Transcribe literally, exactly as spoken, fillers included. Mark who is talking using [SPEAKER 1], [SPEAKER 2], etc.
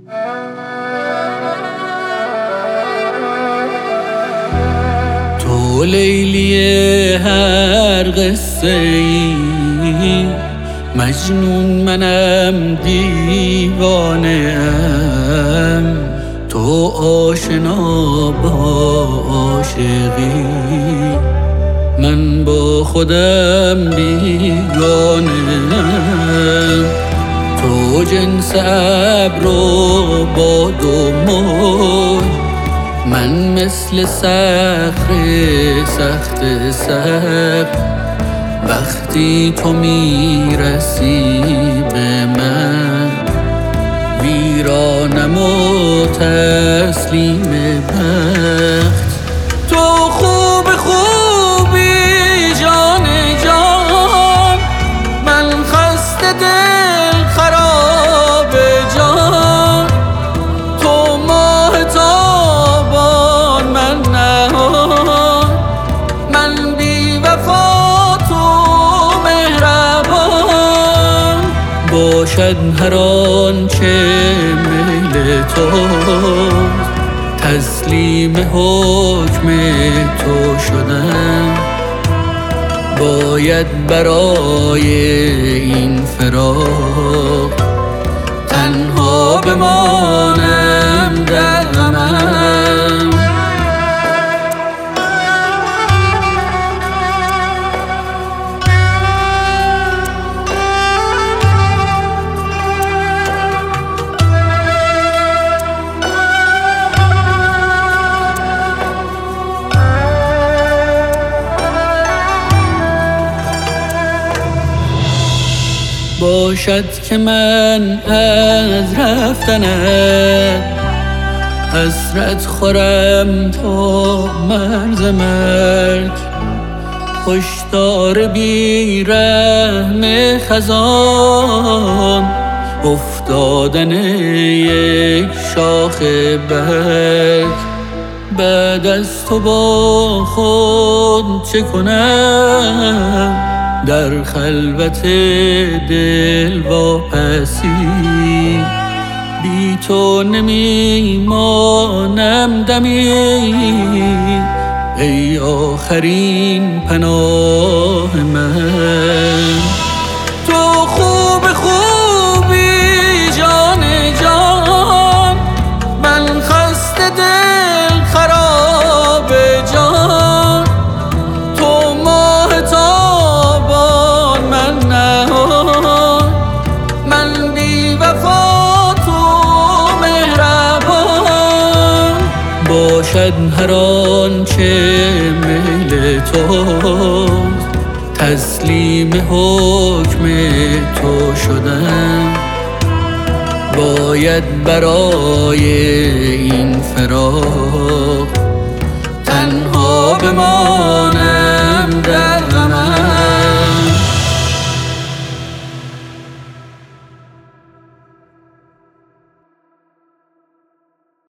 [SPEAKER 1] تو لیلی هر قصه ای، مجنون منم دیوانه ام. تو آشنا با عاشقی، من با خودم بیگانه ام. تو جنس ابر و باد و موج، من مثل صخره سخت سخت. وقتی تو میرسی به من، ویرانم و تسلیم بخت. تو خوب خوبی جان جان، من خسته دل خراب جان. تو ماه تابان، من نهان، من بی وفا تو مهربان. باشد هر آنچه میل توست، تسلیم حکم تو شدم. باید برای این فراق تنها بمانم در غمم. باشد که من از رفتنت حسرت خورم تا مرز مرگ. هشدار بی رحم خزان، افتادن یک شاخ برگ. بعد از تو با خود چه کنم، در خلوت دل واپسی. بی تو نمیمانم دمی، ای آخرین پناه من. تو خوب خوبی جان جان، من خسته دل خراب جان. تو ماه تابان، من نهان، من بی وفا تو مهربان. باشد هر آنچه میل توست، تسلیم حکم تو شدم. باید برای این فراق تنها بمانم در غم.